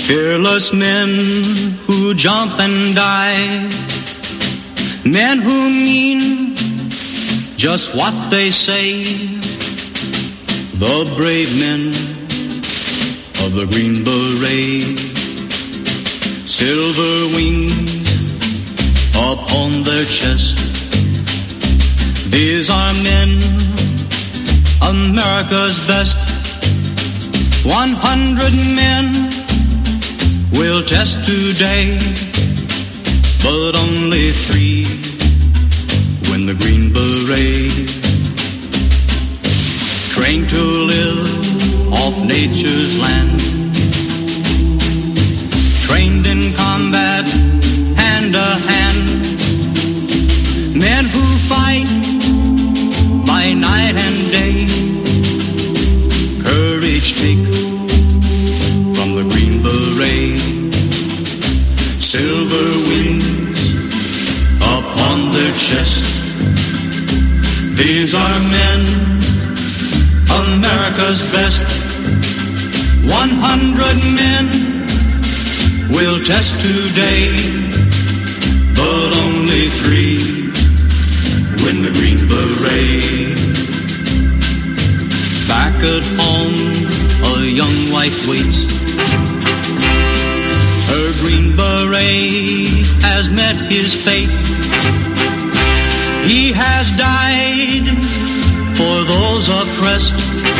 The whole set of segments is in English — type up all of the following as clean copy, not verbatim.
Fearless men who jump and die, men who mean just what they say, the brave men of the Green Beret, silver wings upon their chest. These are men, America's best. 100 men will test today, but only 3 win the Green Beret. Trained to live off nature's land, trained in combat hand to hand, men who fight by night and day. Courage take from the Green Beret, silver wings upon their chest. These are men, America's best. 100 men will test today, but only 3 win the Green Beret. Back at home, a young wife waits. Her Green Beret has met his fate. He has died for those oppressed,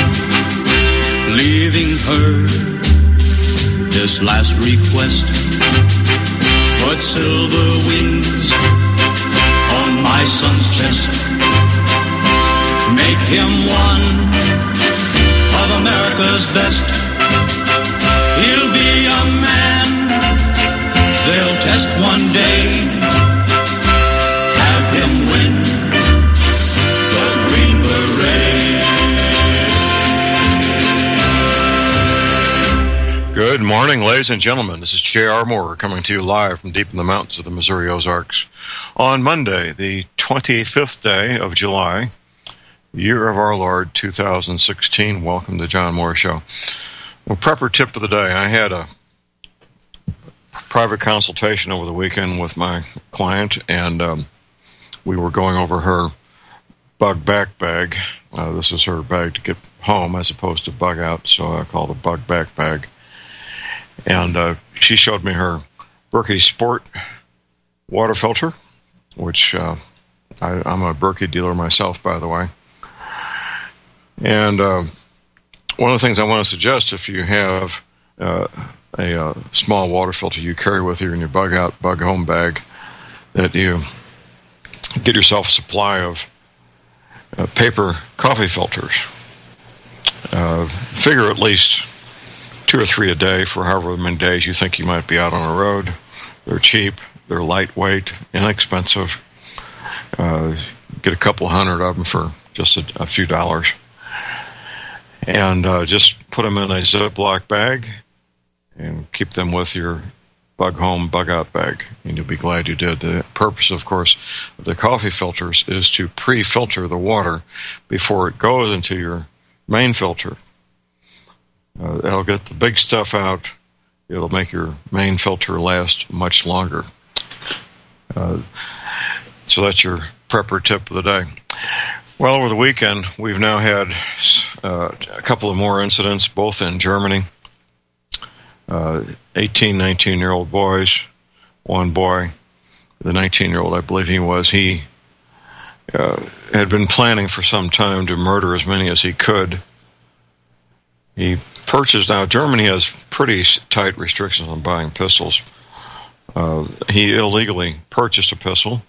leaving her this last request. Put silver wings on my son's chest. Make him one of America's best. He'll be a man they'll test one day. Have him win the Green Beret. Good morning, ladies and gentlemen. This is J.R. Moore coming to you live from deep in the mountains of the Missouri Ozarks on Monday, the 25th day of July, year of our Lord 2016. Welcome to John Moore Show. Well, prepper tip of the day. I had a private consultation over the weekend with my client, and we were going over her bug back bag. This is her bag to get home as opposed to bug out, so I call it a bug back bag. And she showed me her Berkey Sport water filter, which I'm a Berkey dealer myself, by the way. And one of the things I want to suggest, if you have a small water filter you carry with you in your bug out, bug home bag, that you get yourself a supply of paper coffee filters. Figure at least 2 or 3 a day for however many days you think you might be out on the road. They're cheap, they're lightweight, inexpensive. Get a couple hundred of them for just a few dollars. And just put them in a Ziploc bag and keep them with your bug home, bug out bag. And you'll be glad you did. The purpose, of course, of the coffee filters is to pre-filter the water before it goes into your main filter. That'll get the big stuff out. It'll make your main filter last much longer. So that's your prepper tip of the day. Well, over the weekend, we've now had a couple of more incidents, both in Germany. 18, 19-year-old boys. One boy, the 19-year-old, I believe he was, he had been planning for some time to murder as many as he could. He purchased, now Germany has pretty tight restrictions on buying pistols. He illegally purchased a pistol,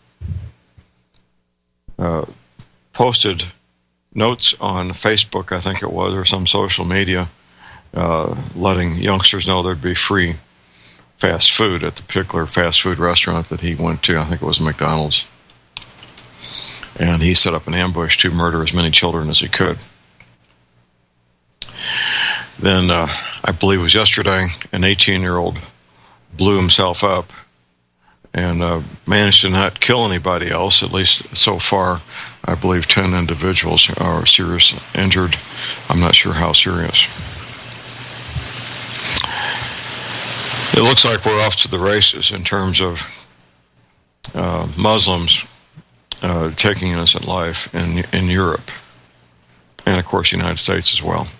posted notes on Facebook, I think it was, or some social media, letting youngsters know there'd be free fast food at the particular fast food restaurant that he went to. I think it was McDonald's. And he set up an ambush to murder as many children as he could. Then, I believe it was yesterday, an 18-year-old blew himself up and managed to not kill anybody else. At least so far, I believe 10 individuals are seriously injured. I'm not sure how serious. it looks like we're off to the races in terms of Muslims taking innocent life in Europe, and of course the United States as well.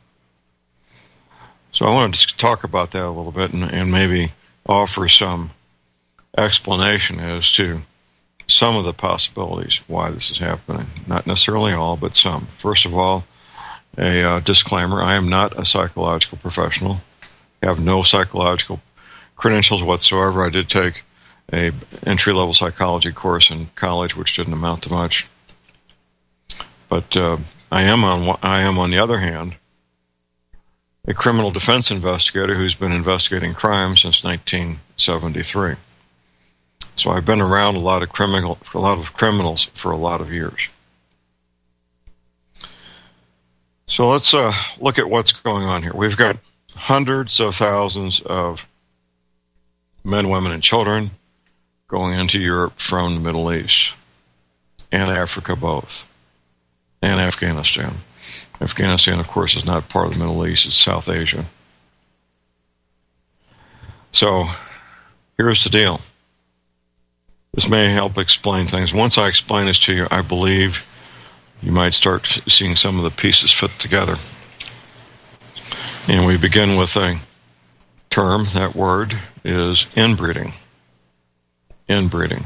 So I wanted to talk about that a little bit and maybe offer some explanation as to some of the possibilities why this is happening. Not necessarily all, but some. First of all, a disclaimer: I am not a psychological professional. I have no psychological credentials whatsoever. I did take a entry-level psychology course in college, which didn't amount to much. But I am, on the other hand, a criminal defense investigator who's been investigating crime since 1973. So I've been around a lot of criminals for a lot of years. So let's look at what's going on here. We've got hundreds of thousands of men, women, and children going into Europe from the Middle East and Africa both, and Afghanistan. Afghanistan, of course, is not part of the Middle East. It's South Asia. So here's the deal. This may help explain things. Once I explain this to you, I believe you might start seeing some of the pieces fit together. And we begin with a term. That word is inbreeding. Inbreeding.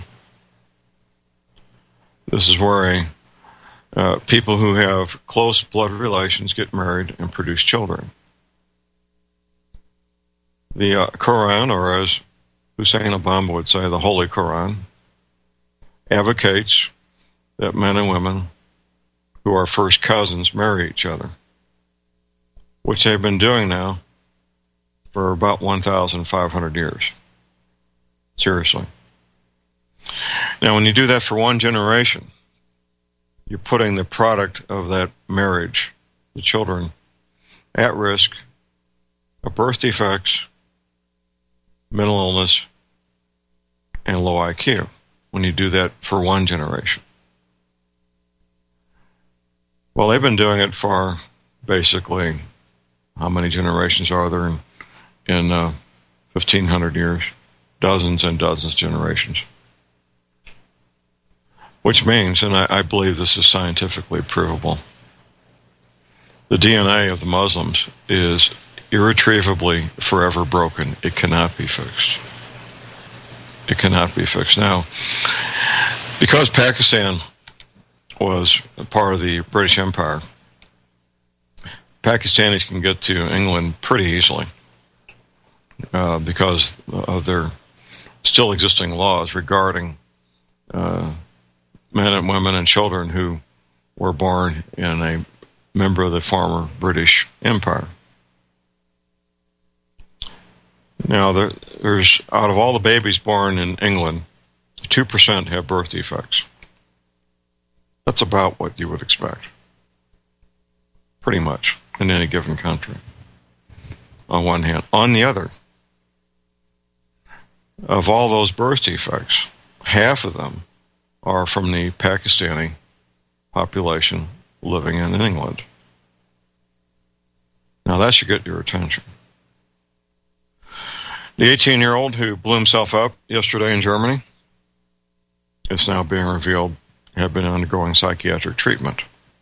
This is where people who have close blood relations get married and produce children. The Quran, or as Hussein Obama would say, the Holy Quran, advocates that men and women who are first cousins marry each other, which they've been doing now for about 1,500 years. Seriously. Now, when you do that for one generation, you're putting the product of that marriage, the children, at risk of birth defects, mental illness, and low IQ, when you do that for one generation. Well, they've been doing it for basically, how many generations are there in 1,500 years? Dozens and dozens of generations. Which means, and I believe this is scientifically provable, the DNA of the Muslims is irretrievably forever broken. It cannot be fixed. It cannot be fixed. Now, because Pakistan was a part of the British Empire, Pakistanis can get to England pretty easily because of their still existing laws regarding men and women and children who were born in a member of the former British Empire. Now, there's out of all the babies born in England, 2% have birth defects. That's about what you would expect, pretty much, in any given country, on one hand. On the other, of all those birth defects, half of them are from the Pakistani population living in England. Now, that should get your attention. The 18-year-old who blew himself up yesterday in Germany is now being revealed had been undergoing psychiatric treatment.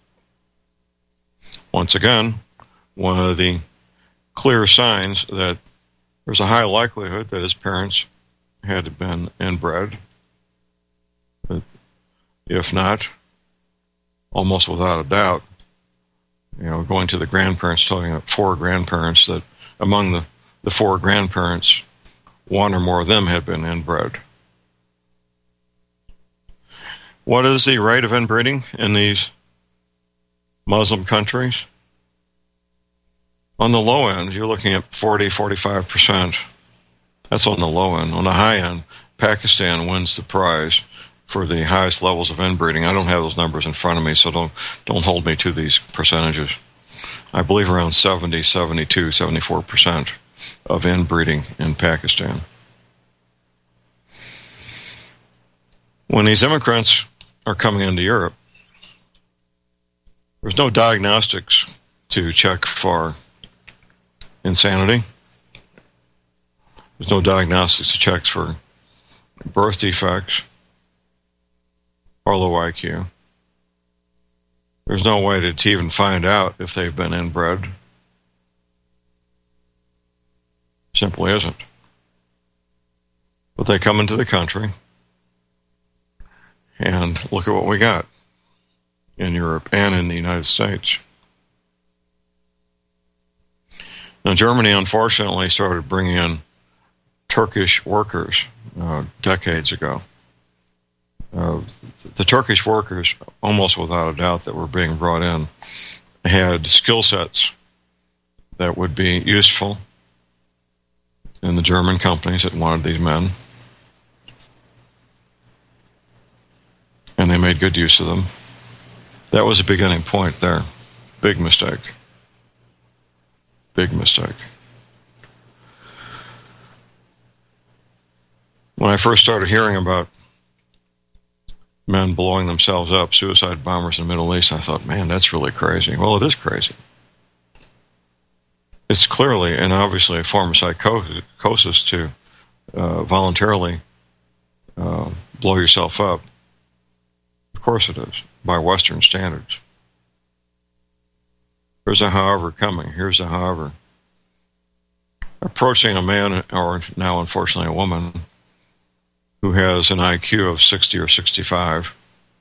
Once again, one of the clear signs that there's a high likelihood that his parents had been inbred. If not, almost without a doubt, going to the grandparents, talking about 4 grandparents, that among the 4 grandparents, one or more of them had been inbred. What is the rate of inbreeding in these Muslim countries? On the low end, you're looking at 40-45%. That's on the low end. On the high end, Pakistan wins the prize for the highest levels of inbreeding. I don't have those numbers in front of me, so don't hold me to these percentages. I believe around 70, 72, 74% of inbreeding in Pakistan. When these immigrants are coming into Europe, there's no diagnostics to check for insanity. There's no diagnostics or checks for birth defects or low IQ. There's no way to even find out if they've been inbred. Simply isn't. But they come into the country, and look at what we got in Europe and in the United States. Now, Germany, unfortunately, started bringing in Turkish workers decades ago. The Turkish workers, almost without a doubt, that were being brought in, had skill sets that would be useful in the German companies that wanted these men. And they made good use of them. That was a beginning point there. Big mistake. Big mistake. When I first started hearing about men blowing themselves up, suicide bombers in the Middle East, I thought, man, that's really crazy. Well, it is crazy. It's clearly and obviously a form of psychosis to voluntarily blow yourself up. Of course it is, by Western standards. There's a however coming. Here's a however. Approaching a man, or now unfortunately a woman, who has an IQ of 60 or 65,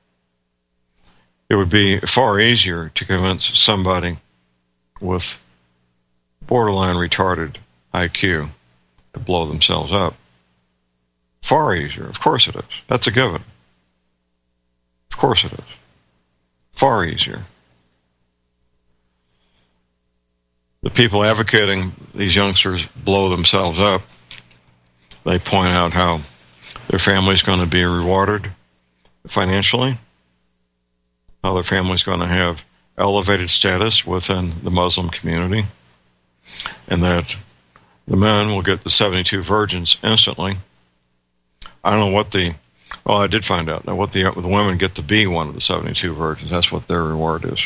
it would be far easier to convince somebody with borderline retarded IQ to blow themselves up. Far easier. Of course it is. That's a given. Of course it is. Far easier. The people advocating these youngsters blow themselves up, they point out how their family's going to be rewarded financially, how their family's going to have elevated status within the Muslim community, and that the men will get the 72 virgins instantly. I don't know what I did find out. Now, what the women get to be one of the 72 virgins. That's what their reward is.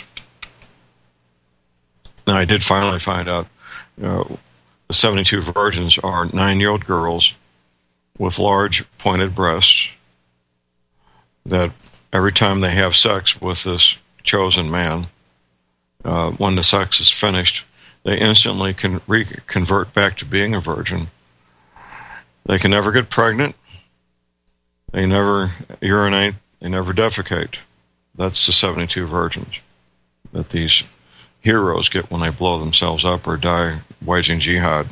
Now, I did finally find out the 72 virgins are 9-year-old girls with large pointed breasts that every time they have sex with this chosen man, when the sex is finished, they instantly can convert back to being a virgin. They can never get pregnant. They never urinate. They never defecate. That's the 72 virgins that these heroes get when they blow themselves up or die waging jihad.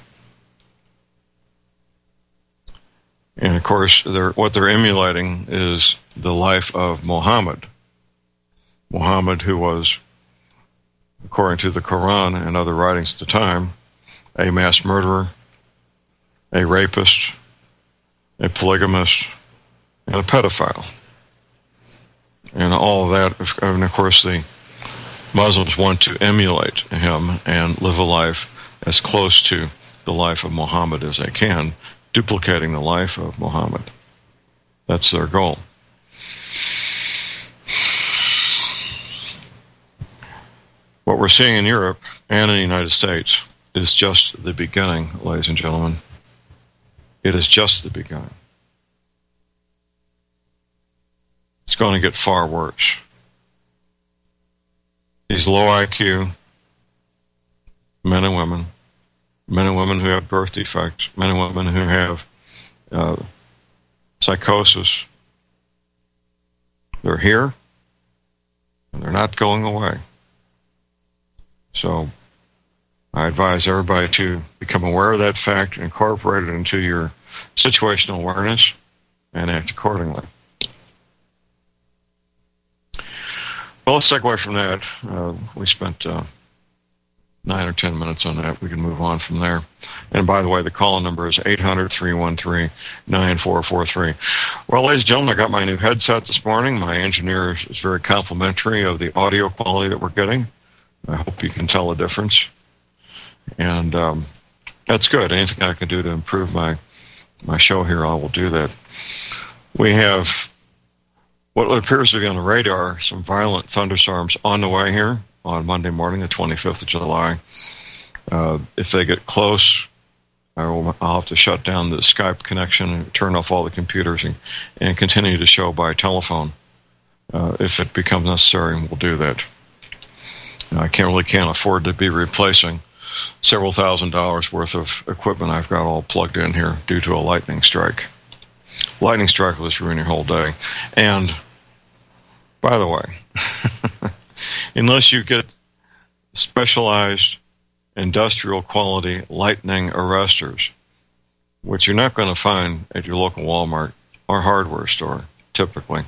And of course, what they're emulating is the life of Muhammad. Muhammad, who was, according to the Quran and other writings at the time, a mass murderer, a rapist, a polygamist, and a pedophile. And all of that, and of course, the Muslims want to emulate him and live a life as close to the life of Muhammad as they can, duplicating the life of Muhammad. That's their goal. What we're seeing in Europe and in the United States is just the beginning, ladies and gentlemen. It is just the beginning. It's going to get far worse. These low IQ men and women who have birth defects, men and women who have psychosis, they're here and they're not going away. So I advise everybody to become aware of that fact, incorporate it into your situational awareness, and act accordingly. Well, let's segue from that. We spent 9 or 10 minutes on that. We can move on from there. And by the way, the call-in number is 800-313-9443. Well, ladies and gentlemen, I got my new headset this morning. My engineer is very complimentary of the audio quality that we're getting. I hope you can tell the difference. And that's good. Anything I can do to improve my show here, I will do that. We have what appears to be on the radar, some violent thunderstorms on the way here on Monday morning, the 25th of July. If they get close I'll have to shut down the Skype connection and turn off all the computers and continue the show by telephone if it becomes necessary, and we'll do that. I can't afford to be replacing several $1,000s worth of equipment I've got all plugged in here due to a lightning strike. Lightning strike will just ruin your whole day. And, by the way, unless you get specialized industrial quality lightning arresters, which you're not going to find at your local Walmart or hardware store, typically,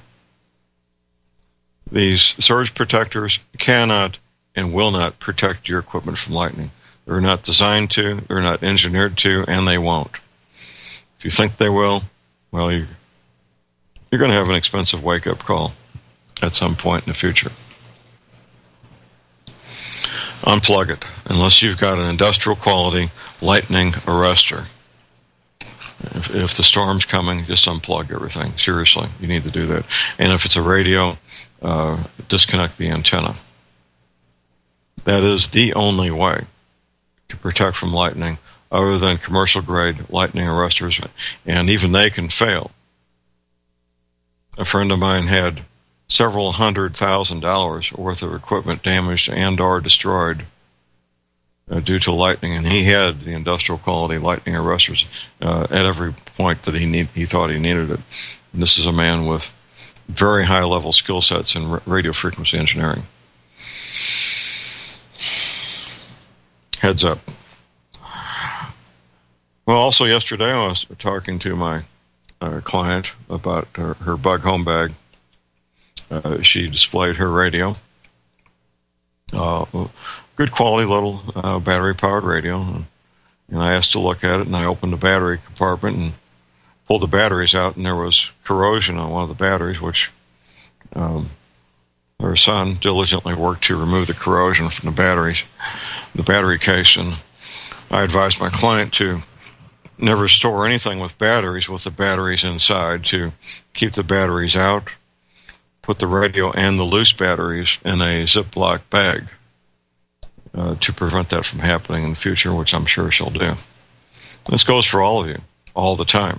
these surge protectors cannot and will not protect your equipment from lightning. They're not designed to, they're not engineered to, and they won't. If you think they will, well, you're going to have an expensive wake-up call at some point in the future. Unplug it, unless you've got an industrial quality lightning arrestor. If the storm's coming, just unplug everything. Seriously, you need to do that. And if it's a radio, disconnect the antenna. That is the only way to protect from lightning, other than commercial-grade lightning arresters, and even they can fail. A friend of mine had several $100,000 worth of equipment damaged and or destroyed due to lightning, and he had the industrial quality lightning arresters at every point that he thought he needed it. And this is a man with very high-level skill sets in radio frequency engineering. Heads up. Well, also yesterday I was talking to my client about her bug home bag. She displayed her radio. Good quality little battery-powered radio. And I asked to look at it, and I opened the battery compartment and pulled the batteries out, and there was corrosion on one of the batteries, which her son diligently worked to remove the corrosion from the battery case. And I advised my client to never store anything with the batteries inside, to keep the batteries out, put the radio and the loose batteries in a Ziploc bag to prevent that from happening in the future, which I'm sure she'll do. This goes for all of you, all the time.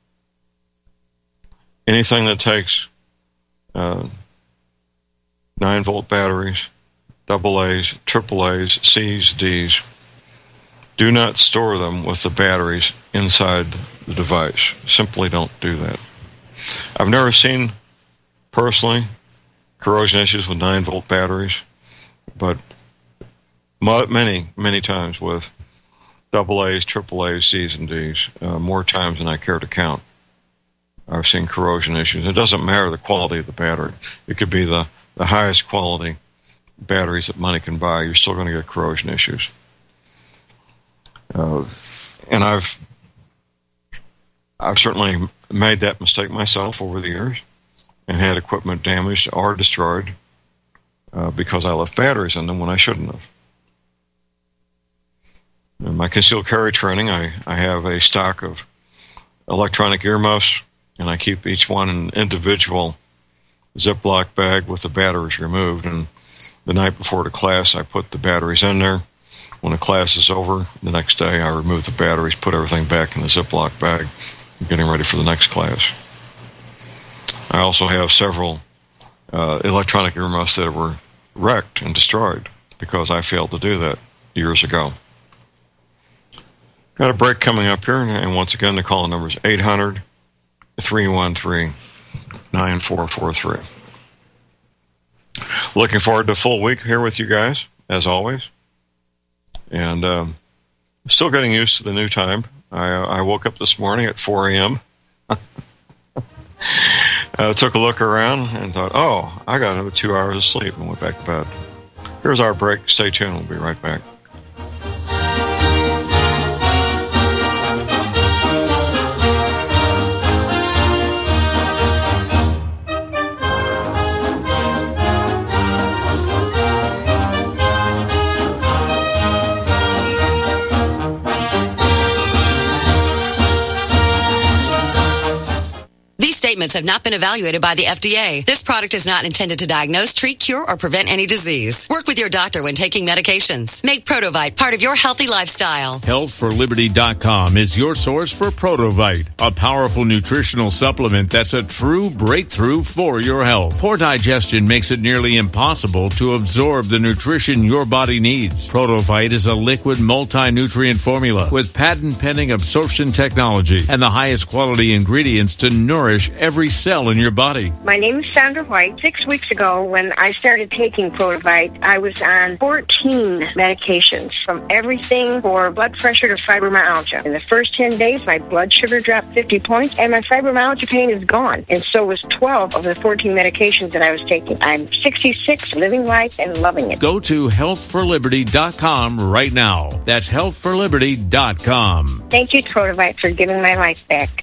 Anything that takes 9-volt batteries, AA's, AAA's, C's, D's, do not store them with the batteries inside the device. Simply don't do that. I've never seen, personally, corrosion issues with 9-volt batteries, but many, many times with AA's, AAA's, C's, and D's, more times than I care to count. I've seen corrosion issues. It doesn't matter the quality of the battery. It could be the highest quality batteries that money can buy. You're still going to get corrosion issues. And I've certainly made that mistake myself over the years and had equipment damaged or destroyed because I left batteries in them when I shouldn't have. In my concealed carry training, I have a stock of electronic earmuffs, and I keep each one in an individual Ziploc bag with the batteries removed. And the night before the class, I put the batteries in there. When the class is over, the next day I remove the batteries, put everything back in the Ziploc bag, getting ready for the next class. I also have several electronic earmuffs that were wrecked and destroyed because I failed to do that years ago. Got a break coming up here, and once again, the call number is 800-313-9443. Looking forward to a full week here with you guys, as always. And still getting used to the new time. I woke up this morning at 4 a.m. Took a look around and thought, I got another 2 hours of sleep, and went back to bed. Here's our break. Stay tuned. We'll be right back. statements have not been evaluated by the FDA. This product is not intended to diagnose, treat, cure, or prevent any disease. Work with your doctor when taking medications. Make Protovite part of your healthy lifestyle. HealthForLiberty.com is your source for Protovite, a powerful nutritional supplement that's a true breakthrough for your health. Poor digestion makes it nearly impossible to absorb the nutrition your body needs. Protovite is a liquid multi-nutrient formula with patent-pending absorption technology and the highest quality ingredients to nourish every cell in your body. My name is Sandra White. 6 weeks ago, when I started taking Protovite, I was on 14 medications, from everything for blood pressure to fibromyalgia. In the first 10 days, my blood sugar dropped 50 points, and my fibromyalgia pain is gone. And so was 12 of the 14 medications that I was taking. I'm 66, living life and loving it. Go to HealthForLiberty.com right now. That's HealthForLiberty.com. Thank you, Protovite, for giving my life back.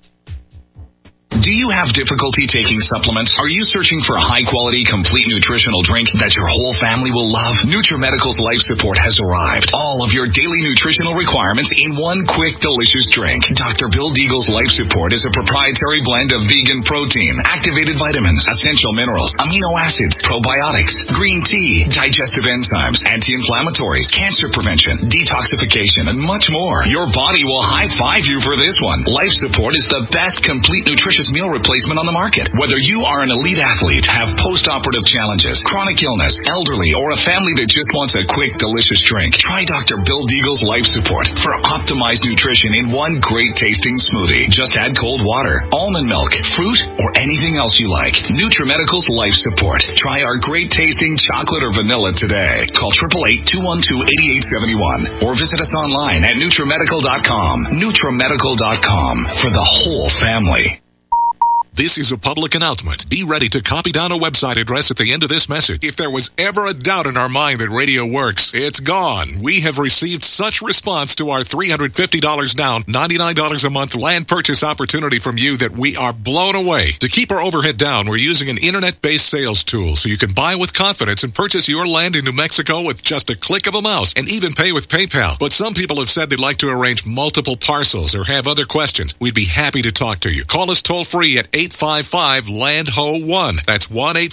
Do you have difficulty taking supplements? Are you searching for a high-quality, complete nutritional drink that your whole family will love? NutriMedical's Life Support has arrived. All of your daily nutritional requirements in one quick, delicious drink. Dr. Bill Deagle's Life Support is a proprietary blend of vegan protein, activated vitamins, essential minerals, amino acids, probiotics, green tea, digestive enzymes, anti-inflammatories, cancer prevention, detoxification, and much more. Your body will high-five you for this one. Life Support is the best complete nutrition meal replacement on the market. Whether you are an elite athlete, have post-operative challenges, chronic illness, elderly, or a family that just wants a quick, delicious drink, try Dr. Bill Deagle's Life Support for optimized nutrition in one great tasting smoothie. Just add cold water, almond milk, fruit, or anything else you like. NutriMedical's Life Support. Try our great tasting chocolate or vanilla today. Call 888-212-8871 or visit us online at NutriMedical.com. NutriMedical.com for the whole family. This is a public announcement. Be ready to copy down a website address at the end of this message. If there was ever a doubt in our mind that radio works, it's gone. We have received such response to our $350 down, $99 a month land purchase opportunity from you that we are blown away. To keep our overhead down, we're using an internet-based sales tool so you can buy with confidence and purchase your land in New Mexico with just a click of a mouse and even pay with PayPal. But some people have said they'd like to arrange multiple parcels or have other questions. We'd be happy to talk to you. Call us toll free at 855-LAND-HO-1. That's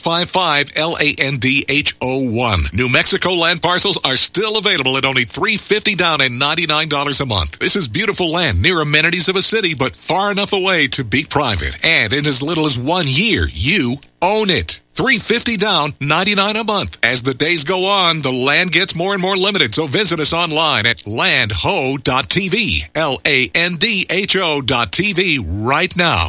1-855-LANDHO-1. New Mexico land parcels are still available at only $350 down and $99 a month. This is beautiful land near amenities of a city, but far enough away to be private. And in as little as 1 year, you own it. $350 down, $99 a month. As the days go on, the land gets more and more limited, so visit us online at landho.tv, LANDHO.tv right now.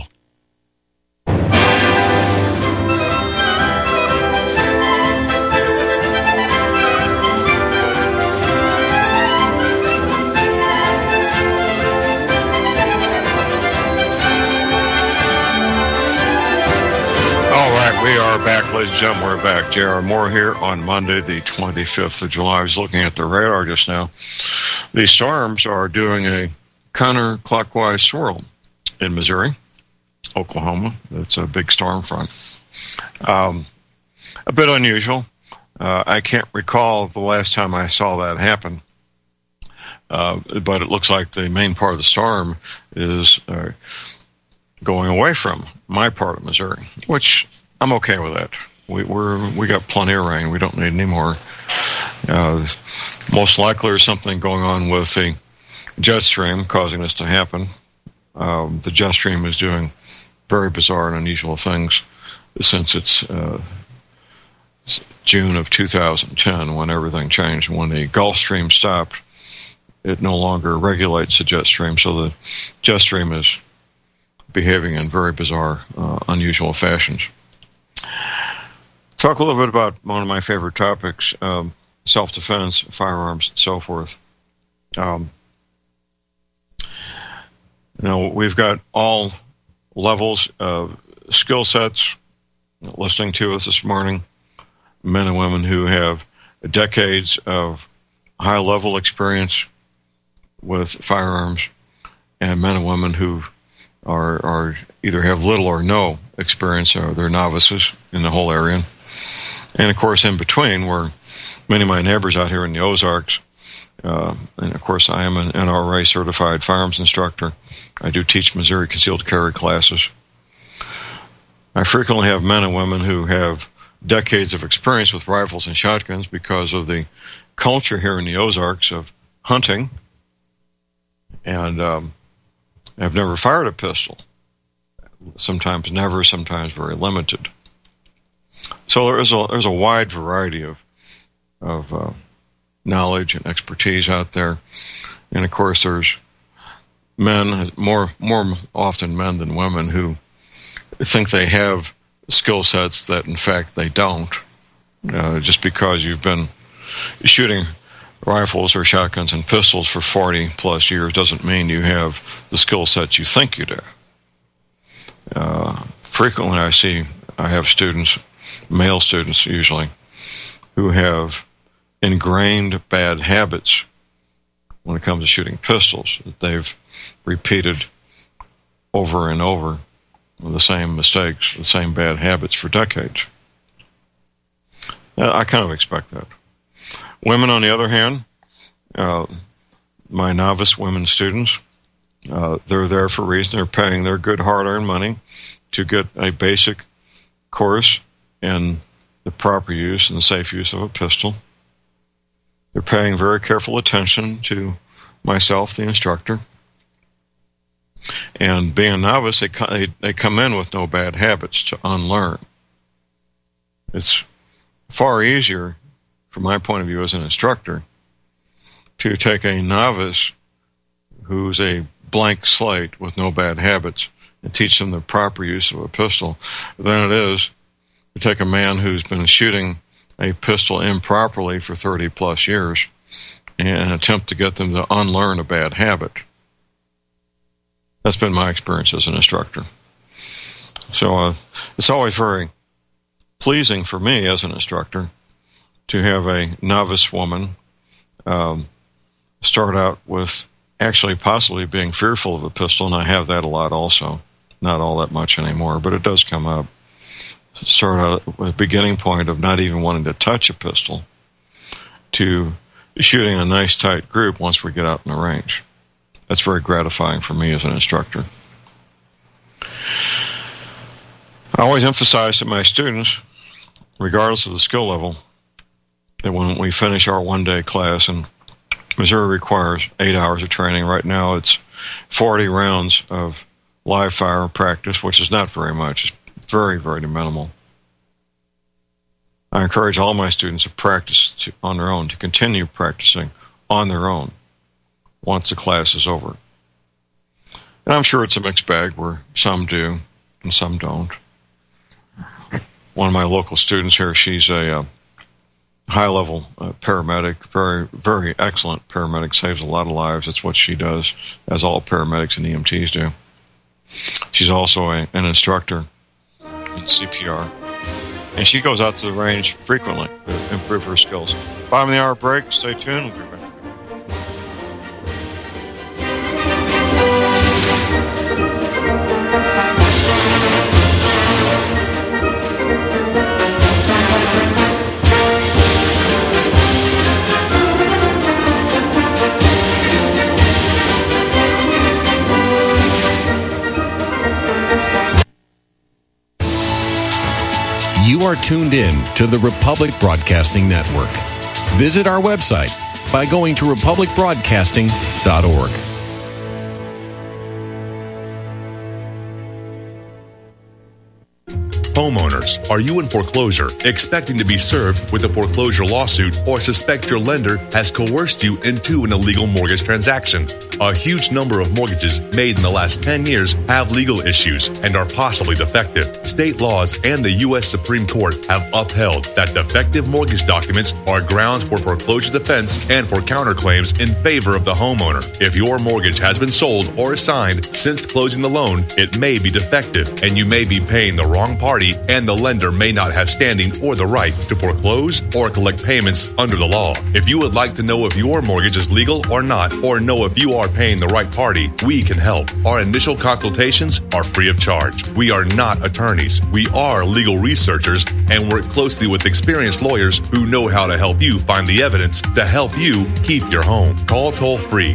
We are back, ladies and gentlemen. We're back. J.R. Moore here on Monday, the 25th of July. I was looking at the radar just now. The storms are doing a counterclockwise swirl in Missouri, Oklahoma. It's a big storm front. A bit unusual. I can't recall the last time I saw that happen. But it looks like the main part of the storm is going away from my part of Missouri, which I'm okay with that. We got plenty of rain. We don't need any more. Most likely there's something going on with the jet stream causing this to happen. The jet stream is doing very bizarre and unusual things since it's June of 2010 when everything changed. When the Gulf Stream stopped, it no longer regulates the jet stream, so the jet stream is behaving in very bizarre, unusual fashions. Talk a little bit about one of my favorite topics, self-defense, firearms, and so forth. We've got all levels of skill sets listening to us this morning, men and women who have decades of high-level experience with firearms, and men and women who are either have little or no experience, or they're novices in the whole area. And of course, in between, were many of my neighbors out here in the Ozarks. And of course, I am an NRA certified firearms instructor. I do teach Missouri concealed carry classes. I frequently have men and women who have decades of experience with rifles and shotguns because of the culture here in the Ozarks of hunting, and have never fired a pistol. Sometimes never, sometimes very limited. So there's a wide variety of knowledge and expertise out there, and of course there's men, more often men than women, who think they have skill sets that in fact they don't. Just because you've been shooting rifles or shotguns and pistols for 40 plus years doesn't mean you have the skill sets you think you do. Frequently I have students, male students usually, who have ingrained bad habits when it comes to shooting pistols that they've repeated over and over, the same mistakes, the same bad habits for decades. I kind of expect that. Women, on the other hand, my novice women students, they're there for a reason. They're paying their good hard-earned money to get a basic course in the proper use and safe use of a pistol. They're paying very careful attention to myself, the instructor. And being a novice, they come in with no bad habits to unlearn. It's far easier, from my point of view as an instructor, to take a novice who's a blank slate with no bad habits and teach them the proper use of a pistol than it is to take a man who's been shooting a pistol improperly for 30 plus years and attempt to get them to unlearn a bad habit. That's been my experience as an instructor. So it's always very pleasing for me as an instructor to have a novice woman start out with actually possibly being fearful of a pistol, and I have that a lot also. Not all that much anymore, but it does come up. Start out with a beginning point of not even wanting to touch a pistol to shooting a nice tight group once we get out in the range. That's very gratifying for me as an instructor. I always emphasize to my students, regardless of the skill level, that when we finish our one-day class, and Missouri requires 8 hours of training. Right now it's 40 rounds of live fire practice, which is not very much. It's very, very minimal. I encourage all my students to practice on their own, to continue practicing on their own once the class is over. And I'm sure it's a mixed bag where some do and some don't. One of my local students here, she's a high-level paramedic, very, very excellent paramedic, saves a lot of lives. That's what she does, as all paramedics and EMTs do. She's also an instructor in CPR, and she goes out to the range frequently to improve her skills. Bottom of the hour break. Stay tuned. We'll be back. You are tuned in to the Republic Broadcasting Network. Visit our website by going to republicbroadcasting.org. Homeowners, are you in foreclosure, expecting to be served with a foreclosure lawsuit, or suspect your lender has coerced you into an illegal mortgage transaction? A huge number of mortgages made in the last 10 years have legal issues and are possibly defective. State laws and the U.S. Supreme Court have upheld that defective mortgage documents are grounds for foreclosure defense and for counterclaims in favor of the homeowner. If your mortgage has been sold or assigned since closing the loan, it may be defective and you may be paying the wrong party, and the lender may not have standing or the right to foreclose or collect payments under the law. If you would like to know if your mortgage is legal or not, or know if you are paying the right party, we can help. Our initial consultations are free of charge. We are not attorneys. We are legal researchers and work closely with experienced lawyers who know how to help you find the evidence to help you keep your home. Call toll free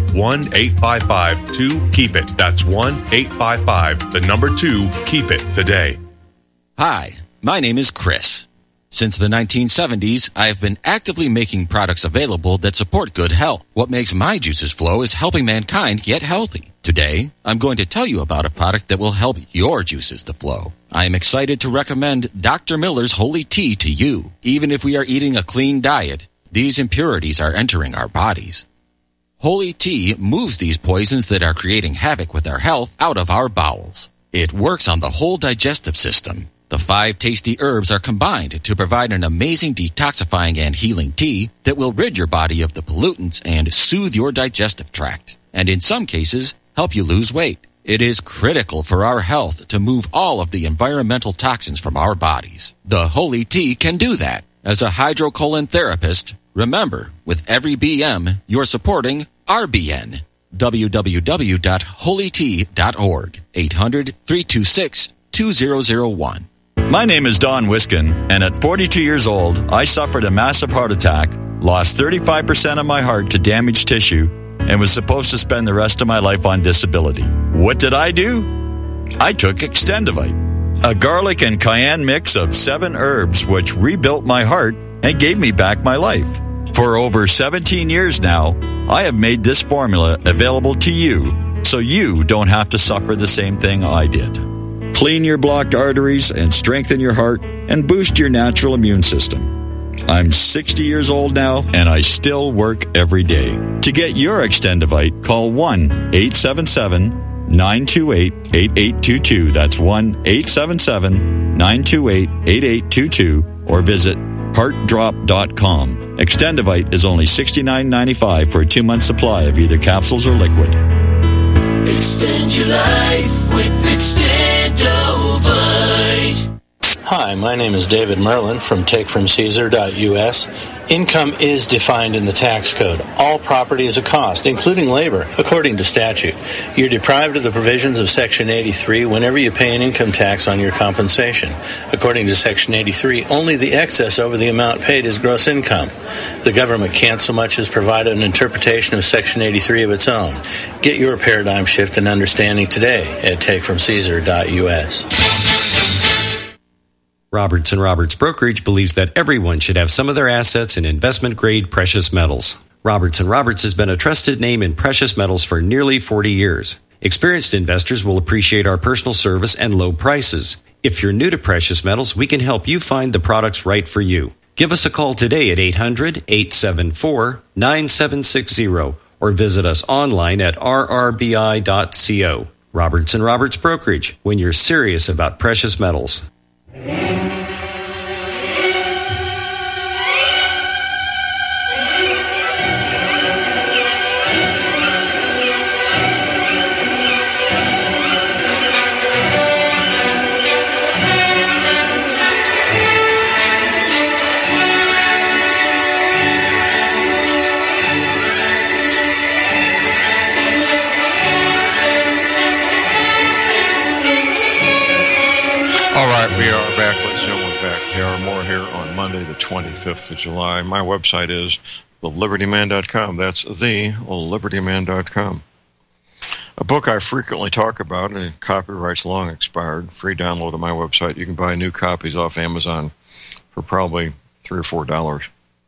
1-855-2-KEEP-IT. That's 1-855-2-KEEP-IT today. Hi, my name is Chris. Since the 1970s, I have been actively making products available that support good health. What makes my juices flow is helping mankind get healthy. Today, I'm going to tell you about a product that will help your juices to flow. I am excited to recommend Dr. Miller's Holy Tea to you. Even if we are eating a clean diet, these impurities are entering our bodies. Holy Tea moves these poisons that are creating havoc with our health out of our bowels. It works on the whole digestive system. The 5 tasty herbs are combined to provide an amazing detoxifying and healing tea that will rid your body of the pollutants and soothe your digestive tract, and in some cases, help you lose weight. It is critical for our health to move all of the environmental toxins from our bodies. The Holy Tea can do that. As a hydrocolon therapist, remember, with every BM, you're supporting RBN. www.holytea.org. 800-326-2001. My name is Don Wiskin, and at 42 years old, I suffered a massive heart attack, lost 35% of my heart to damaged tissue, and was supposed to spend the rest of my life on disability. What did I do? I took Extendivite, a garlic and cayenne mix of 7 herbs which rebuilt my heart and gave me back my life. For over 17 years now, I have made this formula available to you so you don't have to suffer the same thing I did. Clean your blocked arteries and strengthen your heart and boost your natural immune system. I'm 60 years old now, and I still work every day. To get your Extendivite, call 1-877-928-8822. That's 1-877-928-8822, or visit heartdrop.com. Extendivite is only $69.95 for a 2-month supply of either capsules or liquid. Extend your life with Extendovite. Hi, my name is David Merlin from TakeFromCaesar.us. Income is defined in the tax code. All property is a cost, including labor, according to statute. You're deprived of the provisions of Section 83 whenever you pay an income tax on your compensation. According to Section 83, only the excess over the amount paid is gross income. The government can't so much as provide an interpretation of Section 83 of its own. Get your paradigm shift and understanding today at TakeFromCaesar.us. Roberts & Roberts Brokerage believes that everyone should have some of their assets in investment-grade precious metals. Roberts & Roberts has been a trusted name in precious metals for nearly 40 years. Experienced investors will appreciate our personal service and low prices. If you're new to precious metals, we can help you find the products right for you. Give us a call today at 800-874-9760 or visit us online at rrbi.co. Roberts & Roberts Brokerage, when you're serious about precious metals. We are back, ladies and gentlemen, back. J.R. Moore here on Monday, the 25th of July. My website is thelibertyman.com. That's thelibertyman.com. A book I frequently talk about, and copyright's long expired, free download on my website. You can buy new copies off Amazon for probably $3 or $4.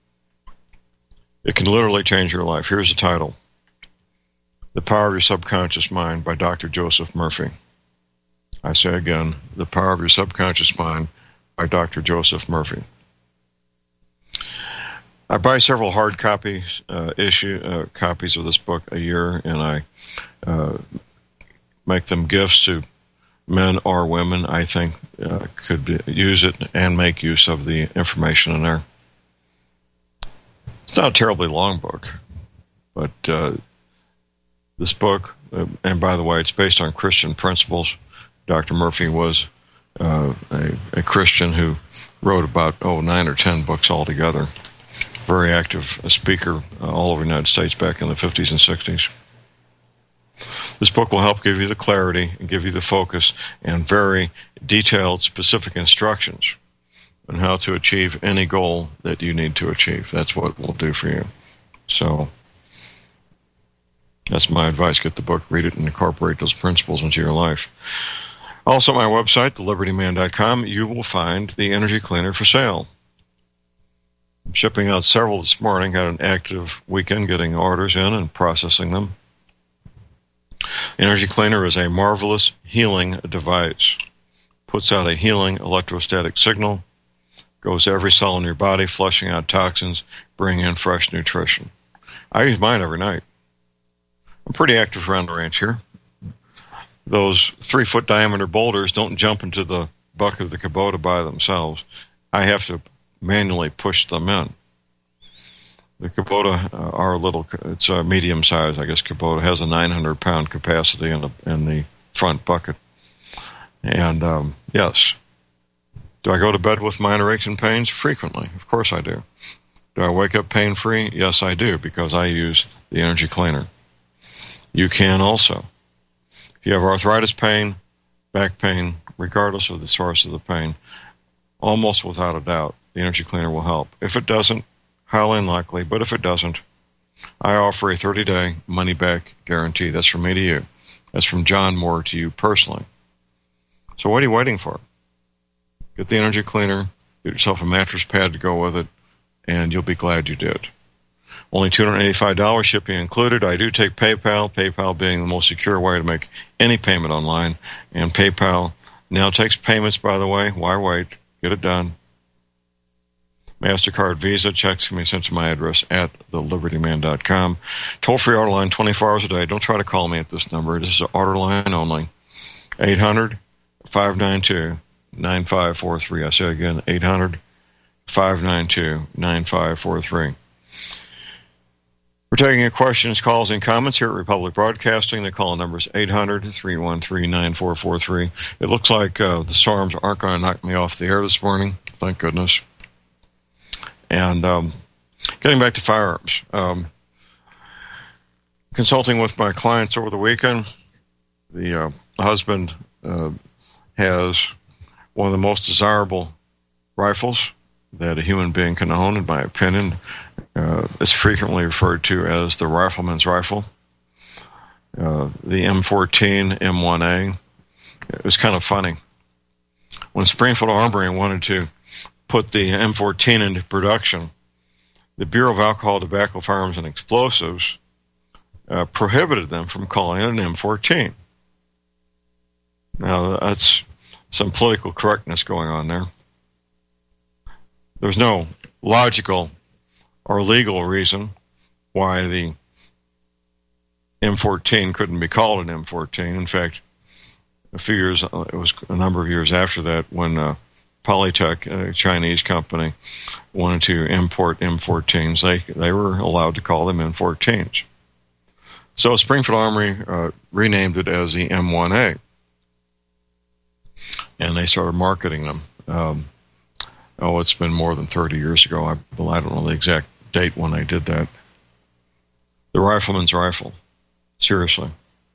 It can literally change your life. Here's the title: The Power of Your Subconscious Mind by Dr. Joseph Murphy. I say again, The Power of Your Subconscious Mind by Dr. Joseph Murphy. I buy several hard copies of this book a year, and I make them gifts to men or women I think could use it and make use of the information in there. It's not a terribly long book, but this book, and by the way, it's based on Christian principles. Dr. Murphy was a Christian who wrote about 9 or 10 books altogether. Very active speaker all over the United States back in the 50s and 60s. This book will help give you the clarity and give you the focus and very detailed, specific instructions on how to achieve any goal that you need to achieve. That's what we'll do for you. So that's my advice. Get the book, read it, and incorporate those principles into your life. Also, on my website, thelibertyman.com, you will find the energy cleaner for sale. I'm shipping out several this morning. Had an active weekend getting orders in and processing them. Energy cleaner is a marvelous healing device. Puts out a healing electrostatic signal, goes to every cell in your body, flushing out toxins, bringing in fresh nutrition. I use mine every night. I'm pretty active around the ranch here. Those 3-foot diameter boulders don't jump into the bucket of the Kubota by themselves. I have to manually push them in. The Kubota are it's a medium size, I guess. Kubota has a 900-pound capacity in the front bucket. And yes, do I go to bed with minor aches and pains? Frequently, of course I do. Do I wake up pain-free? Yes, I do, because I use the energy cleaner. You can also. If you have arthritis pain, back pain, regardless of the source of the pain, almost without a doubt, the energy cleaner will help. If it doesn't, highly unlikely, but if it doesn't, I offer a 30-day money-back guarantee. That's from me to you. That's from John Moore to you personally. So what are you waiting for? Get the energy cleaner, get yourself a mattress pad to go with it, and you'll be glad you did. Only $285 shipping included. I do take PayPal, PayPal being the most secure way to make any payment online. And PayPal now takes payments, by the way. Why wait? Get it done. MasterCard, Visa, checks can be sent to my address at thelibertyman.com. Toll-free order line 24 hours a day. Don't try to call me at this number. This is an order line only. 800-592-9543. I say again, 800-592-9543. We're taking your questions, calls, and comments here at Republic Broadcasting. The call number is 800-313-9443. It looks like the storms aren't going to knock me off the air this morning. Thank goodness. And getting back to firearms. Consulting with my clients over the weekend, the husband has one of the most desirable rifles that a human being can own, in my opinion. It's frequently referred to as the rifleman's rifle. The M14 M1A. It was kind of funny. When Springfield Armory wanted to put the M14 into production, the Bureau of Alcohol, Tobacco, Firearms, and Explosives prohibited them from calling it an M14. Now, that's some political correctness going on there. There's no logical or legal reason why the M14 couldn't be called an M14. In fact, it was a number of years after that when Polytech, a Chinese company, wanted to import M14s. They were allowed to call them M14s. So Springfield Armory renamed it as the M1A, and they started marketing them. It's been more than 30 years ago. I don't know the exact date when they did that. The rifleman's rifle. Seriously.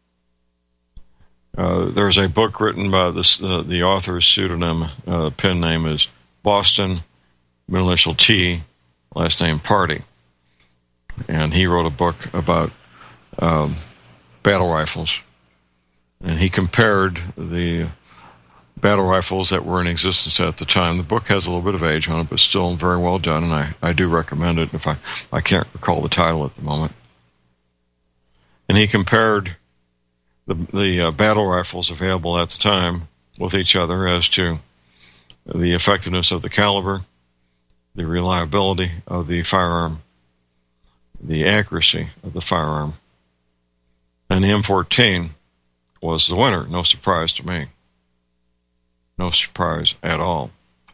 There's a book written by the author's pseudonym, pen name is Boston, middle initial T, last name Party. And he wrote a book about battle rifles. And he compared the battle rifles that were in existence at the time. The book has a little bit of age on it, but still very well done, and I do recommend it if I can't recall the title at the moment. And he compared the battle rifles available at the time with each other as to the effectiveness of the caliber, the reliability of the firearm, the accuracy of the firearm. And the M14 was the winner. No surprise to me. No surprise at all.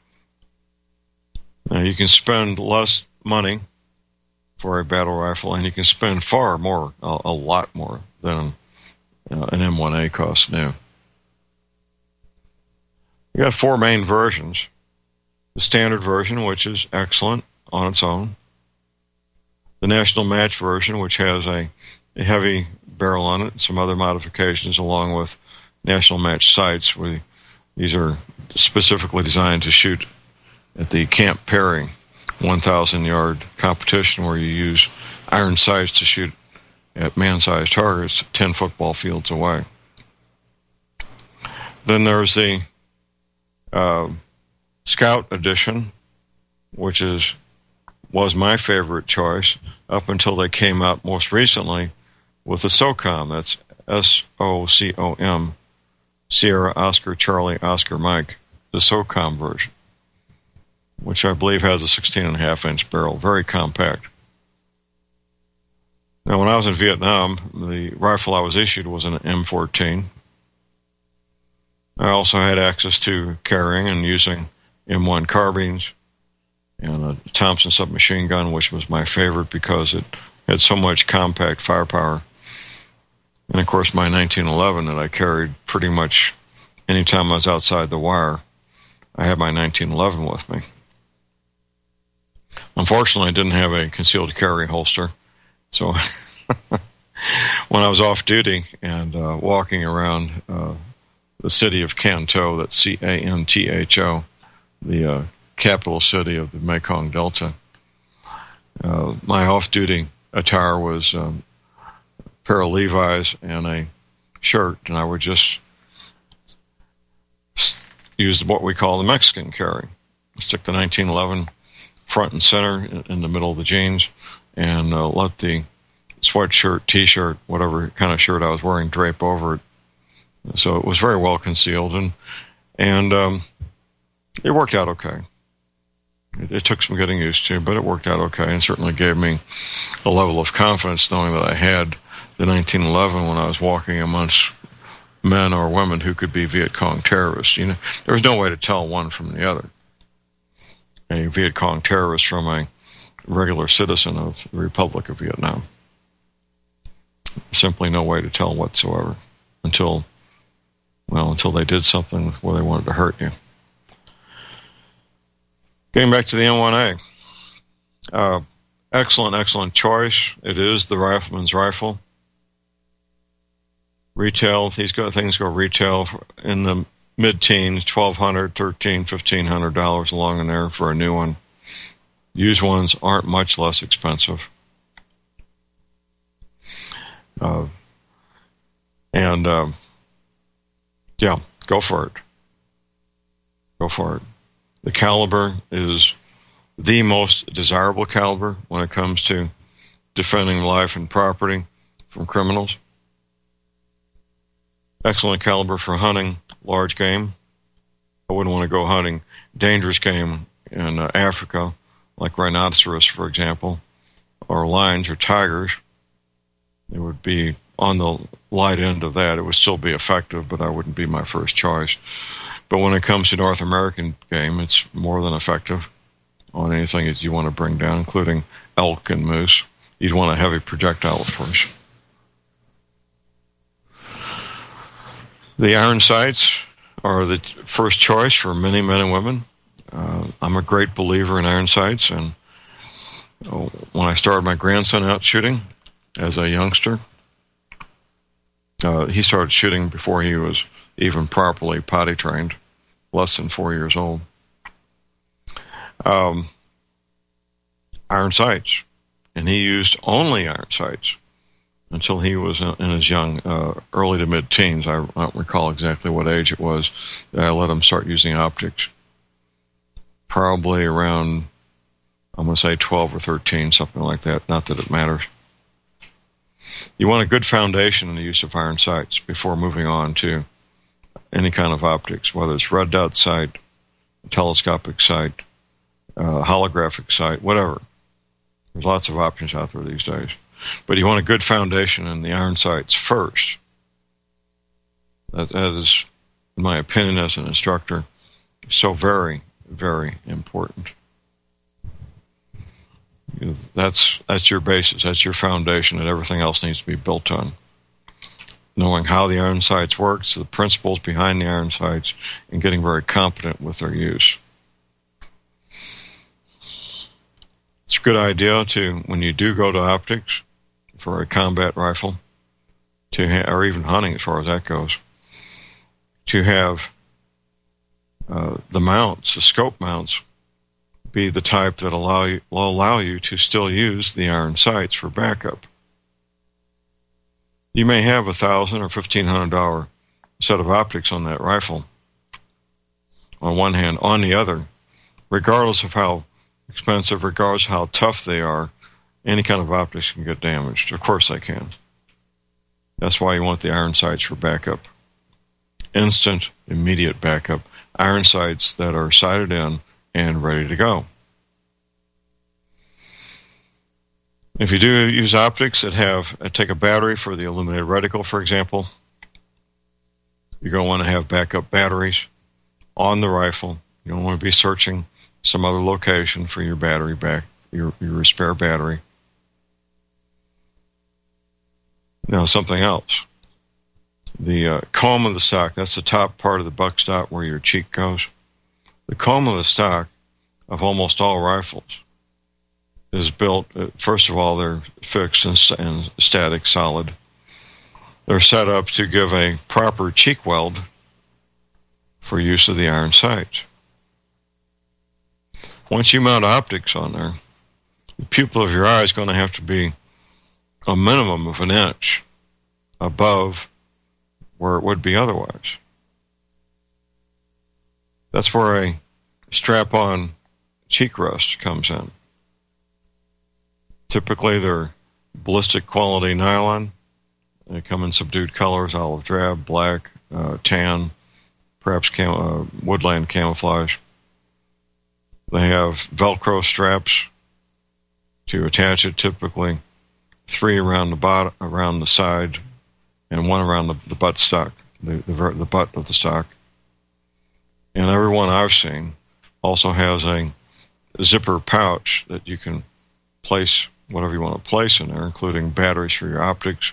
Now, you can spend less money for a battle rifle, and you can spend far more, a lot more, than an M1A costs new. You got 4 main versions. The standard version, which is excellent on its own. The National Match version, which has a heavy barrel on it, and some other modifications, along with National Match sights. These are specifically designed to shoot at the Camp Perry 1,000-yard competition, where you use iron sights to shoot at man-sized targets 10 football fields away. Then there's the Scout Edition, which was my favorite choice up until they came out most recently with the SOCOM. That's SOCOM, Sierra Oscar Charlie Oscar Mike, the SOCOM version, which I believe has a 16.5-inch barrel, very compact. Now, when I was in Vietnam, the rifle I was issued was an M14. I also had access to carrying and using M1 carbines and a Thompson submachine gun, which was my favorite because it had so much compact firepower. And, of course, my 1911 that I carried pretty much any time I was outside the wire. I had my 1911 with me. Unfortunately, I didn't have a concealed carry holster. So when I was off duty and walking around the city of Canto, that's Cantho, the capital city of the Mekong Delta, my off-duty attire was a pair of Levi's and a shirt, and I would just use what we call the Mexican carry. Stick the 1911 front and center in the middle of the jeans, and let the sweatshirt, T-shirt, whatever kind of shirt I was wearing drape over it. So it was very well concealed, and it worked out okay. It took some getting used to, but it worked out okay, and certainly gave me a level of confidence knowing that I had the 1911 when I was walking amongst men or women who could be Viet Cong terrorists. You know, there was no way to tell one from the other. A Viet Cong terrorist from a regular citizen of the Republic of Vietnam. Simply no way to tell whatsoever until they did something where they wanted to hurt you. Getting back to the M1A. Excellent choice. It is the rifleman's rifle. Retail, things go retail in the mid-teens, $1,200, $1,300, $1,500 along in there for a new one. Used ones aren't much less expensive. Yeah, go for it. Go for it. The caliber is the most desirable caliber when it comes to defending life and property from criminals. Excellent caliber for hunting large game. I wouldn't want to go hunting dangerous game in Africa, like rhinoceros, for example, or lions or tigers. It would be on the light end of that. It would still be effective, but I wouldn't be my first choice. But when it comes to North American game, it's more than effective on anything that you want to bring down, including elk and moose. You'd want a heavy projectile, of course. The iron sights are the first choice for many men and women. I'm a great believer in iron sights, and when I started my grandson out shooting as a youngster, he started shooting before he was even properly potty trained, less than 4 years old. Iron sights, and he used only iron sights until he was in his young, early to mid-teens. I don't recall exactly what age it was that I let him start using optics. Probably around, I'm going to say 12 or 13, something like that. Not that it matters. You want a good foundation in the use of iron sights before moving on to any kind of optics, whether it's red dot sight, telescopic sight, holographic sight, whatever. There's lots of options out there these days. But you want a good foundation in the iron sights first. That is, in my opinion as an instructor, so very, very important. That's your basis. That's your foundation, and everything else needs to be built on. Knowing how the iron sights works, the principles behind the iron sights, and getting very competent with their use. It's a good idea to, when you do go to optics for a combat rifle, or even hunting as far as that goes, to have the mounts, the scope mounts, be the type that will allow you to still use the iron sights for backup. You may have $1,000 or $1,500 set of optics on that rifle, on one hand. On the other, regardless of how expensive, regardless of how tough they are, any kind of optics can get damaged. Of course they can. That's why you want the iron sights for backup. Instant, immediate backup. Iron sights that are sighted in and ready to go. If you do use optics that take a battery for the illuminated reticle, for example, you're going to want to have backup batteries on the rifle. You don't want to be searching some other location for your battery back, your spare battery. Now, something else. The comb of the stock, that's the top part of the buckstop where your cheek goes. The comb of the stock of almost all rifles is built, first of all, they're fixed and static, solid. They're set up to give a proper cheek weld for use of the iron sights. Once you mount optics on there, the pupil of your eye is going to have to be a minimum of an inch above where it would be otherwise. That's where a strap-on cheek rest comes in. Typically, they're ballistic quality nylon. They come in subdued colors, olive drab, black, tan, perhaps woodland camouflage. They have Velcro straps to attach it, typically 3 around the bottom, around the side, and 1 around the butt stock, the butt of the stock. And every one I've seen also has a zipper pouch that you can place whatever you want to place in there, including batteries for your optics,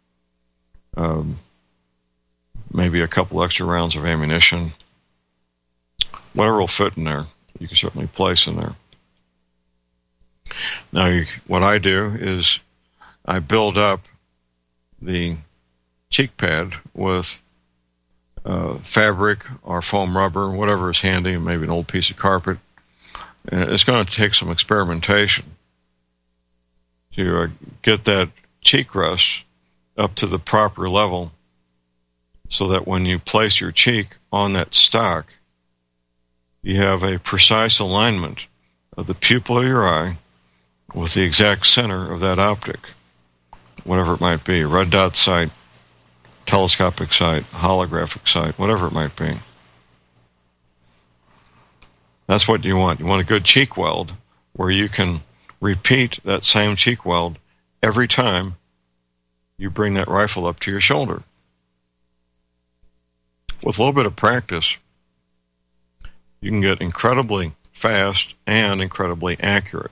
maybe a couple extra rounds of ammunition. Whatever will fit in there, you can certainly place in there. Now, what I do is I build up the cheek pad with fabric or foam rubber, whatever is handy, maybe an old piece of carpet. And it's going to take some experimentation to get that cheek rest up to the proper level so that when you place your cheek on that stock, you have a precise alignment of the pupil of your eye with the exact center of that optic, whatever it might be, red dot sight, telescopic sight, holographic sight, whatever it might be. That's what you want. You want a good cheek weld where you can repeat that same cheek weld every time you bring that rifle up to your shoulder. With a little bit of practice, you can get incredibly fast and incredibly accurate.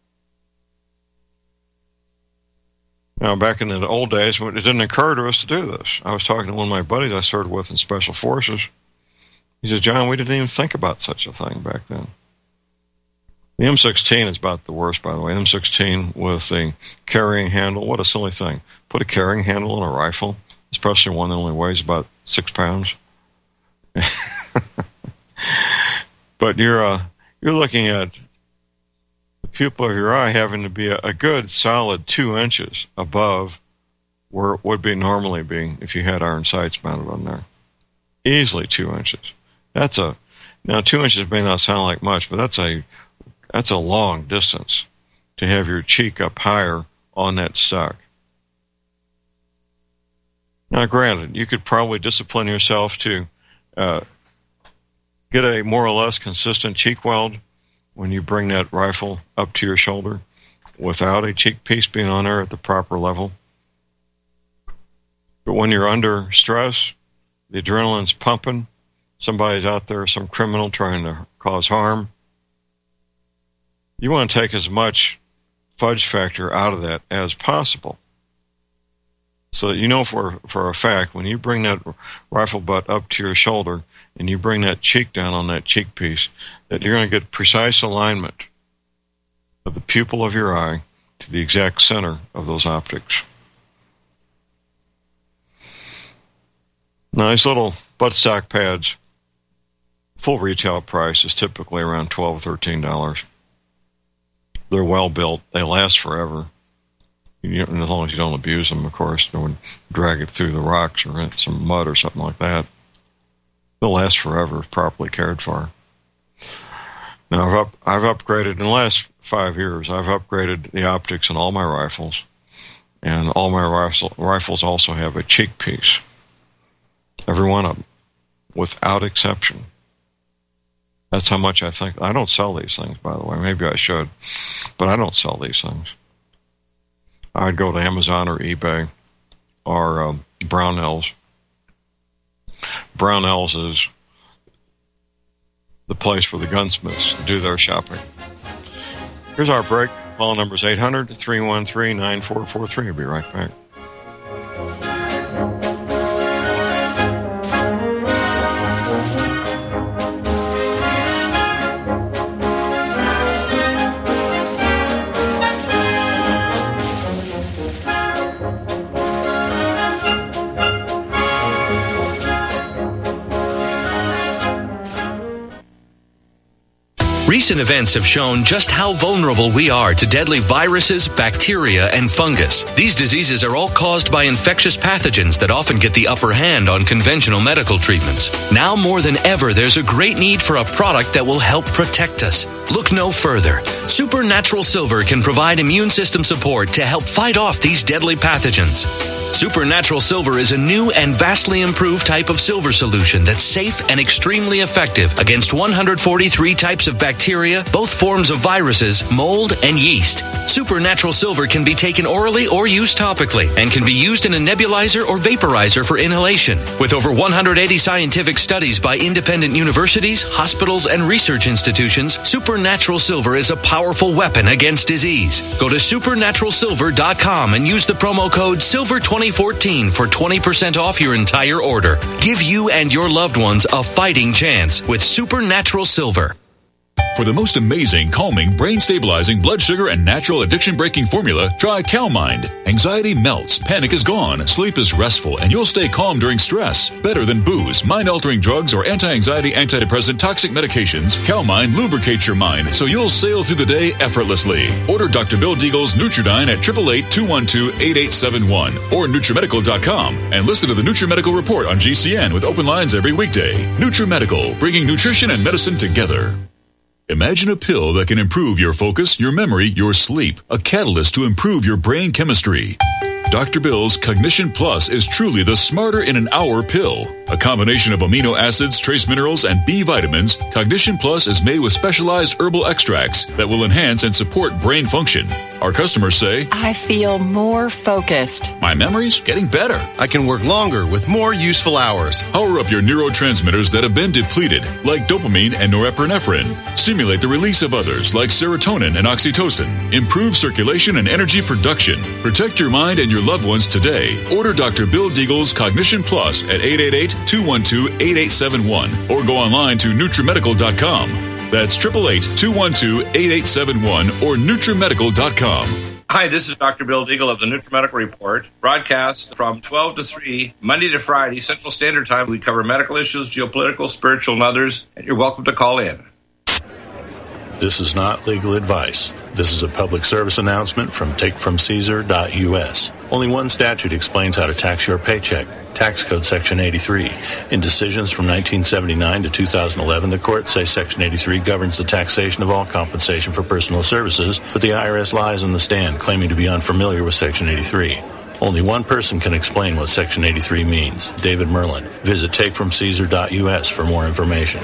Now, back in the old days, it didn't occur to us to do this. I was talking to one of my buddies I served with in Special Forces. He said, John, we didn't even think about such a thing back then. The M16 is about the worst, by the way. M16 with a carrying handle. What a silly thing. Put a carrying handle on a rifle, especially one that only weighs about 6 pounds. But you're looking at the pupil of your eye having to be a good solid 2 inches above where it would be normally be if you had iron sights mounted on there. Easily 2 inches. Now 2 inches may not sound like much, but that's a long distance to have your cheek up higher on that stock. Now, granted, you could probably discipline yourself to get a more or less consistent cheek weld when you bring that rifle up to your shoulder without a cheek piece being on there at the proper level. But when you're under stress, the adrenaline's pumping, somebody's out there, some criminal trying to cause harm, you want to take as much fudge factor out of that as possible. So that you know for a fact, when you bring that rifle butt up to your shoulder and you bring that cheek down on that cheek piece, that you're going to get precise alignment of the pupil of your eye to the exact center of those optics. Now, these little buttstock pads, full retail price is typically around $12 or $13. They're well built. They last forever. as long as you don't abuse them, of course. Don't drag it through the rocks or in some mud or something like that. They'll last forever if properly cared for. Now, I've upgraded, in the last 5 years, I've upgraded the optics in all my rifles. And all my rifles also have a cheek piece. Every one of them, without exception. That's how much I think. I don't sell these things, by the way. Maybe I should, but I don't sell these things. I'd go to Amazon or eBay or Brownells. Brownells is the place for the gunsmiths to do their shopping. Here's our break. Phone number is 800-313-9443. We'll be right back. Recent events have shown just how vulnerable we are to deadly viruses, bacteria, and fungus. These diseases are all caused by infectious pathogens that often get the upper hand on conventional medical treatments. Now more than ever, there's a great need for a product that will help protect us. Look no further. Supernatural Silver can provide immune system support to help fight off these deadly pathogens. Supernatural Silver is a new and vastly improved type of silver solution that's safe and extremely effective against 143 types of bacteria, both forms of viruses, mold, and yeast. Supernatural Silver can be taken orally or used topically and can be used in a nebulizer or vaporizer for inhalation. With over 180 scientific studies by independent universities, hospitals, and research institutions, Supernatural Silver is a powerful weapon against disease. Go to supernaturalsilver.com and use the promo code SILVER2014 for 20% off your entire order. Give you and your loved ones a fighting chance with Supernatural Silver. For the most amazing, calming, brain-stabilizing, blood sugar, and natural addiction-breaking formula, try CalMind. Anxiety melts, panic is gone, sleep is restful, and you'll stay calm during stress. Better than booze, mind-altering drugs, or anti-anxiety, antidepressant, toxic medications, CalMind lubricates your mind so you'll sail through the day effortlessly. Order Dr. Bill Deagle's Nutridyne at 888-212-8871 or NutriMedical.com and listen to the NutriMedical Report on GCN with open lines every weekday. NutriMedical, bringing nutrition and medicine together. Imagine a pill that can improve your focus, your memory, your sleep. A catalyst to improve your brain chemistry. Dr. Bill's Cognition Plus is truly the smarter in an hour pill. A combination of amino acids, trace minerals, and B vitamins, Cognition Plus is made with specialized herbal extracts that will enhance and support brain function. Our customers say, I feel more focused. My memory's getting better. I can work longer with more useful hours. Power up your neurotransmitters that have been depleted, like dopamine and norepinephrine. Stimulate the release of others, like serotonin and oxytocin. Improve circulation and energy production. Protect your mind and your loved ones today. Order Dr. Bill Deagle's Cognition Plus at 888-212-8871 or go online to NutriMedical.com. That's 888-212-8871 or NutriMedical.com. Hi, this is Dr. Bill Deagle of the NutriMedical Report, broadcast from 12 to 3, Monday to Friday, Central Standard Time. We cover medical issues, geopolitical, spiritual, and others, and you're welcome to call in. This is not legal advice. This is a public service announcement from takefromcaesar.us. Only one statute explains how to tax your paycheck. Tax Code Section 83. In decisions from 1979 to 2011, the courts say Section 83 governs the taxation of all compensation for personal services, but the IRS lies on the stand, claiming to be unfamiliar with Section 83. Only one person can explain what Section 83 means, David Merlin. Visit takefromcaesar.us for more information.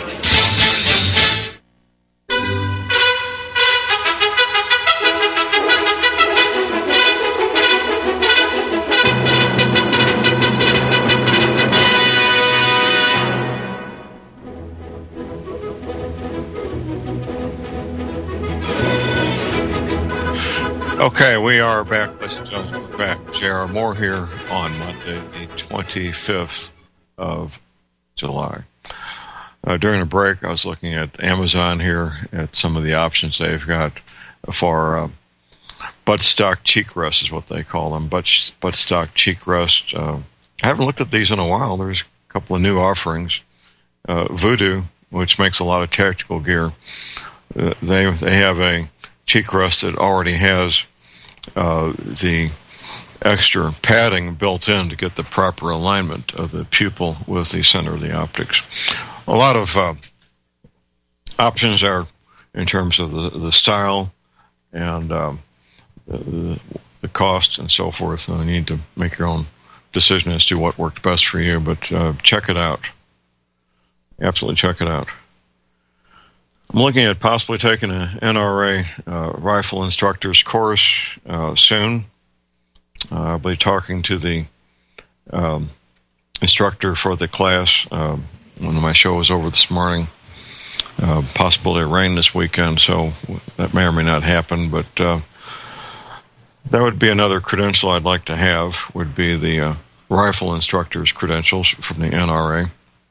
Okay, we are back. Ladies and gentlemen, we're back. J.R. Moore here on Monday, the 25th of July. During the break, I was looking at Amazon here at some of the options they've got for buttstock cheek rests is what they call them, buttstock cheek rest. I haven't looked at these in a while. There's a couple of new offerings. Voodoo, which makes a lot of tactical gear, they have a cheek rest that already has the extra padding built in to get the proper alignment of the pupil with the center of the optics. A lot of options are in terms of the style and the cost and so forth. You need to make your own decision as to what worked best for you, but check it out. Absolutely check it out. I'm looking at possibly taking an NRA rifle instructor's course soon. I'll be talking to the instructor for the class when my show was over this morning. Possibility of rain this weekend, so that may or may not happen, but that would be another credential I'd like to have, would be the rifle instructor's credentials from the NRA.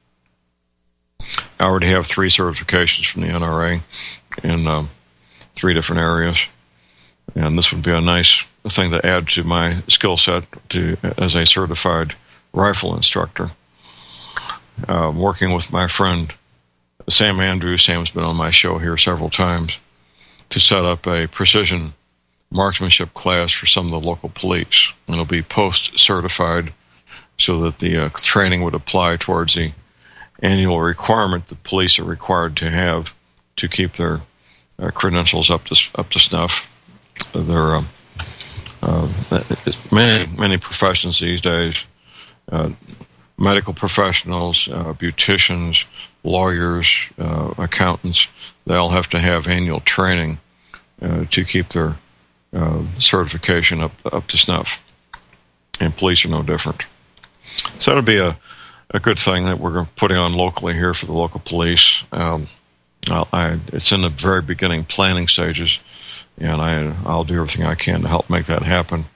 I already have 3 certifications from the NRA in 3 different areas, and this would be a nice thing to add to my skill set as a certified rifle instructor. Working with my friend Sam Andrews. Sam's been on my show here several times to set up a precision marksmanship class for some of the local police. It'll be post-certified so that the training would apply towards the annual requirement the police are required to have to keep their credentials up to snuff. There are many professions these days, medical professionals, beauticians, lawyers, accountants. They all have to have annual training to keep their certification up to snuff, and police are no different. So that'll be a good thing that we're putting on locally here for the local police. It's in the very beginning planning stages, and I'll do everything I can to help make that happen.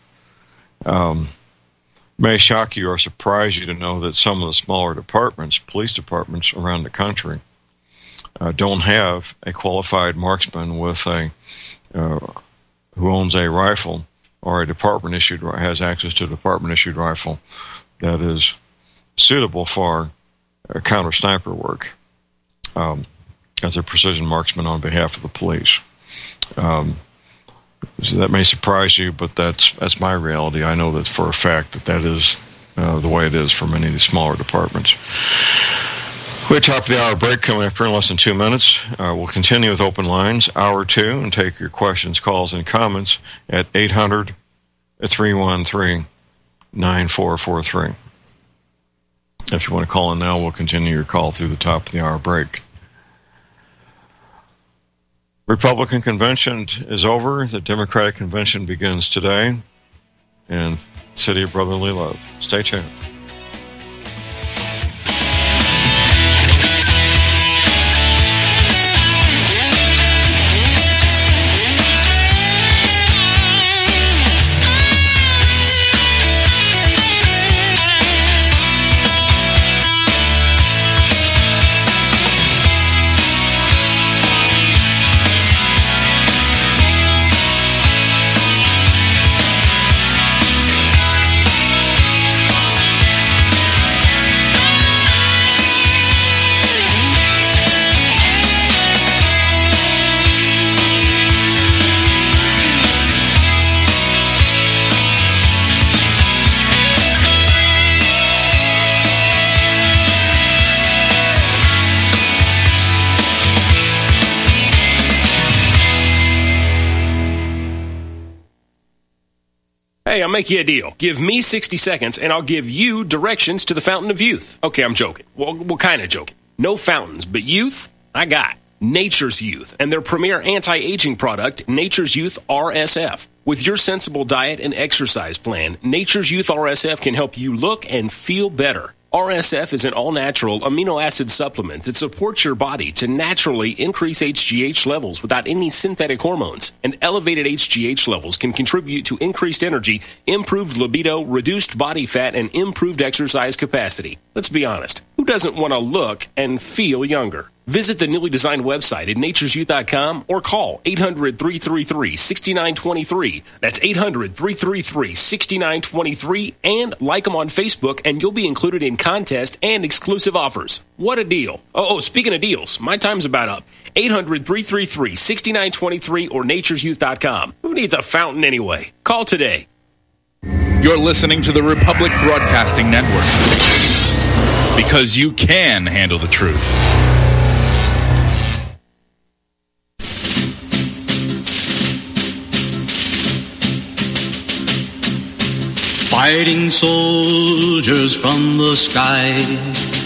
May shock you or surprise you to know that some of the smaller departments, police departments around the country, don't have a qualified marksman with who owns a rifle or has access to a department-issued rifle that is suitable for counter sniper work as a precision marksman on behalf of the police. So that may surprise you, but that's my reality. I know that for a fact that is the way it is for many of the smaller departments. We have top of the hour break coming up here in less than 2 minutes. We'll continue with open lines, hour 2, and take your questions, calls, and comments at 800-313-9443. If you want to call in now, we'll continue your call through the top of the hour break. Republican convention is over. The Democratic convention begins today in the city of brotherly love. Stay tuned. Hey, I'll make you a deal. Give me 60 seconds, and I'll give you directions to the Fountain of Youth. Okay, I'm joking. Well, kind of joking. No fountains, but youth, I got. Nature's Youth, and their premier anti-aging product, Nature's Youth RSF. With your sensible diet and exercise plan, Nature's Youth RSF can help you look and feel better. RSF is an all-natural amino acid supplement that supports your body to naturally increase HGH levels without any synthetic hormones. And elevated HGH levels can contribute to increased energy, improved libido, reduced body fat, and improved exercise capacity. Let's be honest, who doesn't want to look and feel younger? Visit the newly designed website at naturesyouth.com or call 800-333-6923. That's 800-333-6923, and like them on Facebook, and you'll be included in contest and exclusive offers. What a deal. Oh, speaking of deals, my time's about up. 800-333-6923 or naturesyouth.com. Who needs a fountain anyway? Call today. You're listening to the Republic Broadcasting Network. Because you can handle the truth. Fighting soldiers from the sky,